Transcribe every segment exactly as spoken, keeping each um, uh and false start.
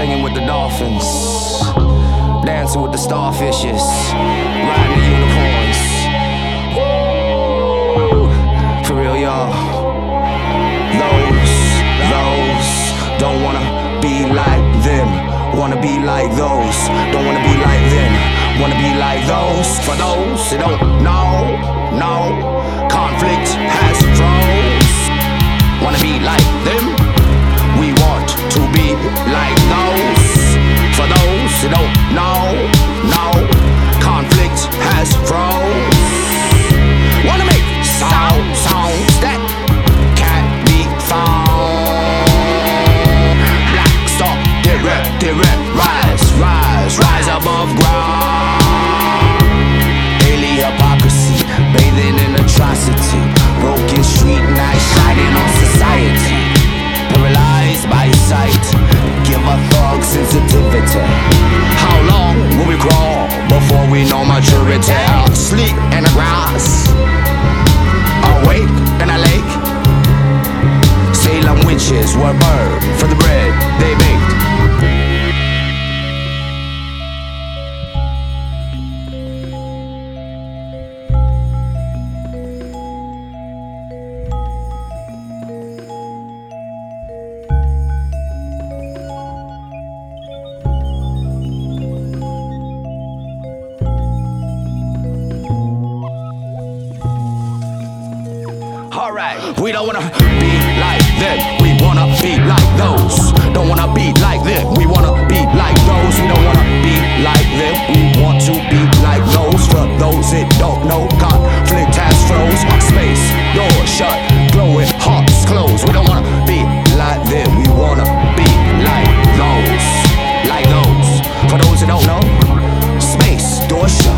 singing with the dolphins, dancing with the starfishes, riding the unicorns. Woo! For real, y'all. Those, those don't wanna be like them, wanna be like those. Don't wanna be like them, wanna be like those. For those that don't know, no, conflict has froze. Wanna be like them, we want to be like those. For those that don't know, no, conflict has froze. Wanna make sound, sounds that can't be found. Black star, direct, direct, rise, rise, rise above ground. Daily hypocrisy, bathing in atrocity. Broken street night, shining on society. Paralyzed by sight, give a thug sensitivity. How long will we crawl before we know maturity? Sleep in the grass, awake in a lake. Salem witches were burned for the bread they baked. Alright, we don't wanna be like them, we wanna be like those. Don't wanna be like them, we wanna be like those. We don't wanna be like them, we want to be like those. For those that don't know, conflict has froze. Space, doors shut, glowing hearts closed. We don't wanna be like them, we wanna be like those. Like those, for those that don't know, space, doors shut.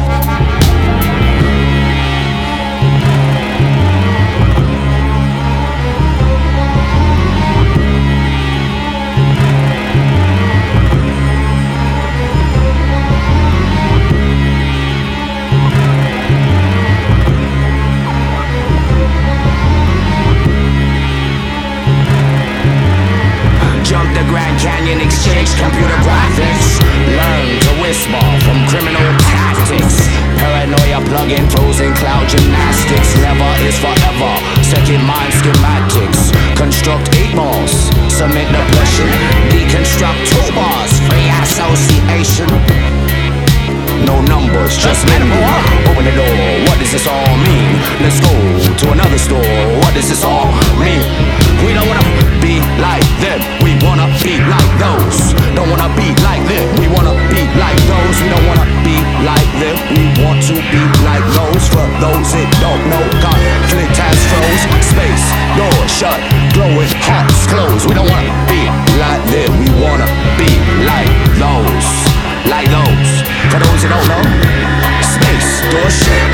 Jump the Grand Canyon, exchange computer graphics. Learn to whisper from criminal tactics. Paranoia plug-in, frozen cloud gymnastics. Never is forever, second mind schematics. Construct eight balls, submit the pressure. Deconstruct two bars, free association. No numbers, just minimal. Open the door, what does this all mean? Let's go to another store, what does this all mean? We don't wanna be like them, we wanna be like those. Don't wanna be like them, we wanna be like those. We don't wanna be like them, we want to be like those. For those that don't know, conflict has froze. Space, doors shut, glowing hearts closed. We don't wanna be like them, we wanna be like those. Like those, for those that don't know, space, doors shut.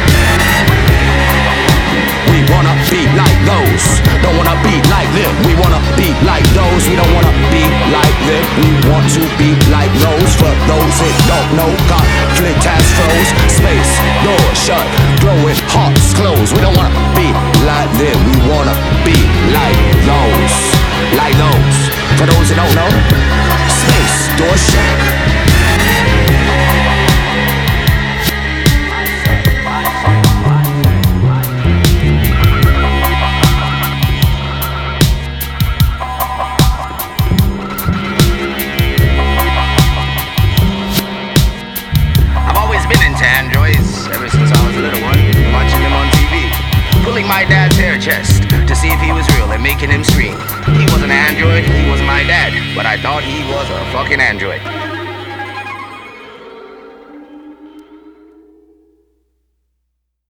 We wanna be like those. Don't wanna be like them, we wanna be like those. We don't wanna be like them, we want to be like those. For those that don't know, conflict has froze. Space, doors shut, glowing hearts closed. We don't wanna be like them, we wanna be like those. Like those, for those that don't know, space, doors shut. Androids ever since I was a little one, watching them on T V, pulling my dad's hair chest to see if he was real and making him scream. He wasn't an android, he wasn't my dad, but I thought he was a fucking android.